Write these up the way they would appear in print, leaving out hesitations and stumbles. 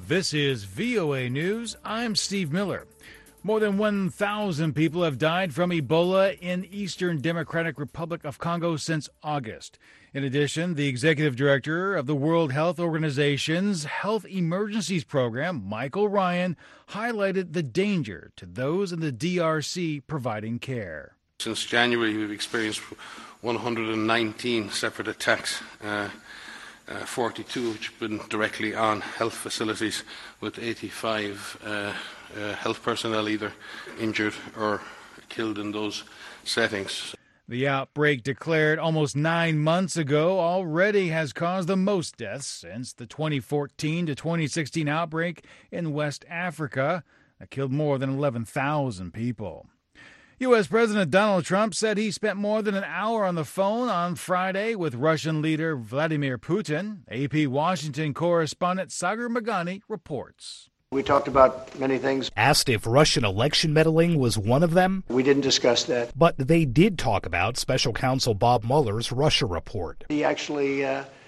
This is VOA News. I'm Steve Miller. More than 1,000 people have died from Ebola in Eastern Democratic Republic of Congo since August. In addition, the executive director of the World Health Organization's Health Emergencies Program, Michael Ryan, highlighted the danger to those in the DRC providing care. Since January, we've experienced 119 separate attacks. 42 which have been directly on health facilities, with 85 health personnel either injured or killed in those settings. The outbreak, declared almost 9 months ago, already has caused the most deaths since the 2014 to 2016 outbreak in West Africa that killed more than 11,000 people. U.S. President Donald Trump said he spent more than an hour on the phone on Friday with Russian leader Vladimir Putin. AP Washington correspondent Sagar Meghani reports. We talked about many things. Asked if Russian election meddling was one of them. We didn't discuss that. But they did talk about Special Counsel Bob Mueller's Russia report. He actually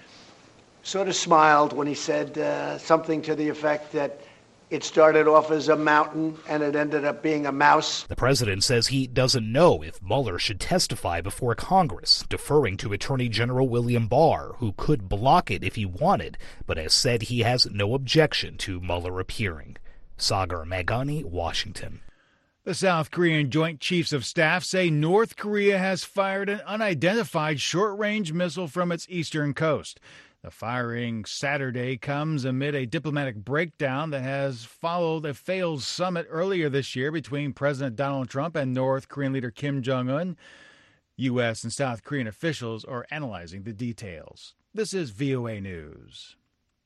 sort of smiled when he said something to the effect that it started off as a mountain, and it ended up being a mouse. The president says he doesn't know if Mueller should testify before Congress, deferring to Attorney General William Barr, who could block it if he wanted, but has said he has no objection to Mueller appearing. Sagar Meghani, Washington. The South Korean Joint Chiefs of Staff say North Korea has fired an unidentified short-range missile from its eastern coast. The firing Saturday comes amid a diplomatic breakdown that has followed a failed summit earlier this year between President Donald Trump and North Korean leader Kim Jong-un. U.S. and South Korean officials are analyzing the details. This is VOA News.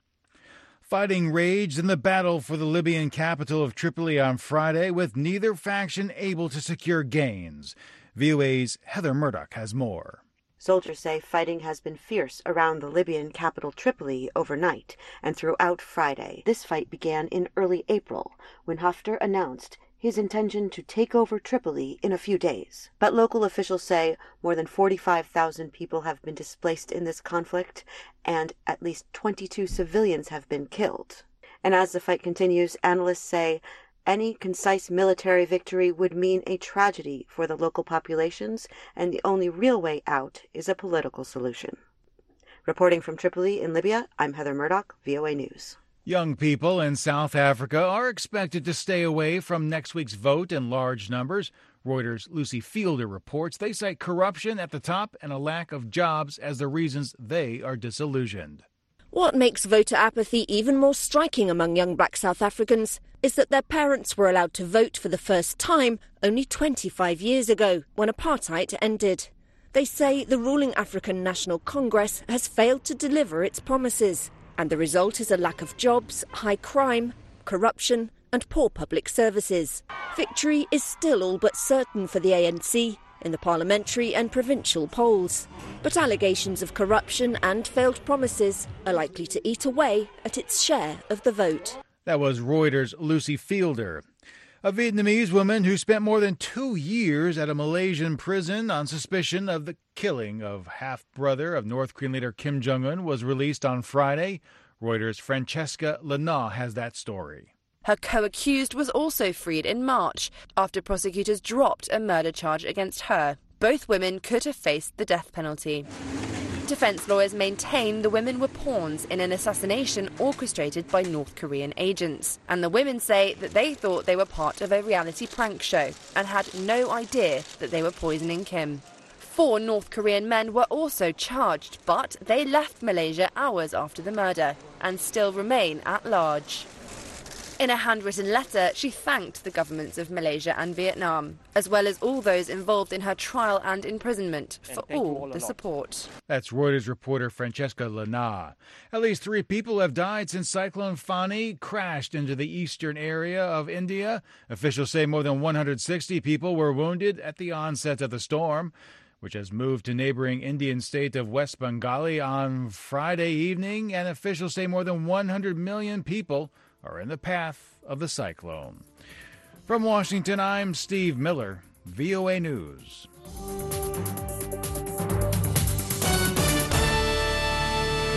Fighting raged in the battle for the Libyan capital of Tripoli on Friday, with neither faction able to secure gains. VOA's Heather Murdoch has more. Soldiers say fighting has been fierce around the Libyan capital Tripoli overnight and throughout Friday. This fight began in early April, when Haftar announced his intention to take over Tripoli in a few days. But local officials say more than 45,000 people have been displaced in this conflict, and at least 22 civilians have been killed. And as the fight continues, analysts say any concise military victory would mean a tragedy for the local populations, and the only real way out is a political solution. Reporting from Tripoli in Libya, I'm Heather Murdoch, VOA News. Young people in South Africa are expected to stay away from next week's vote in large numbers. Reuters' Lucy Fielder reports they cite corruption at the top and a lack of jobs as the reasons they are disillusioned. What makes voter apathy even more striking among young black South Africans is that their parents were allowed to vote for the first time only 25 years ago, when apartheid ended. They say the ruling African National Congress has failed to deliver its promises, and the result is a lack of jobs, high crime, corruption and poor public services. Victory is still all but certain for the ANC in the parliamentary and provincial polls. But allegations of corruption and failed promises are likely to eat away at its share of the vote. That was Reuters' Lucy Fielder. A Vietnamese woman who spent more than 2 years at a Malaysian prison on suspicion of the killing of half-brother of North Korean leader Kim Jong-un was released on Friday. Reuters' Francesca Lana has that story. Her co-accused was also freed in March after prosecutors dropped a murder charge against her. Both women could have faced the death penalty. Defense lawyers maintain the women were pawns in an assassination orchestrated by North Korean agents. And the women say that they thought they were part of a reality prank show and had no idea that they were poisoning Kim. 4 North Korean men were also charged, but they left Malaysia hours after the murder and still remain at large. In a handwritten letter, she thanked the governments of Malaysia and Vietnam, as well as all those involved in her trial and imprisonment, for all the support. That's Reuters reporter Francesca Lana. At least 3 people have died since Cyclone Fani crashed into the eastern area of India. Officials say more than 160 people were wounded at the onset of the storm, which has moved to neighboring Indian state of West Bengal on Friday evening, and officials say more than 100 million people are in the path of the cyclone. From Washington, I'm Steve Miller, VOA News.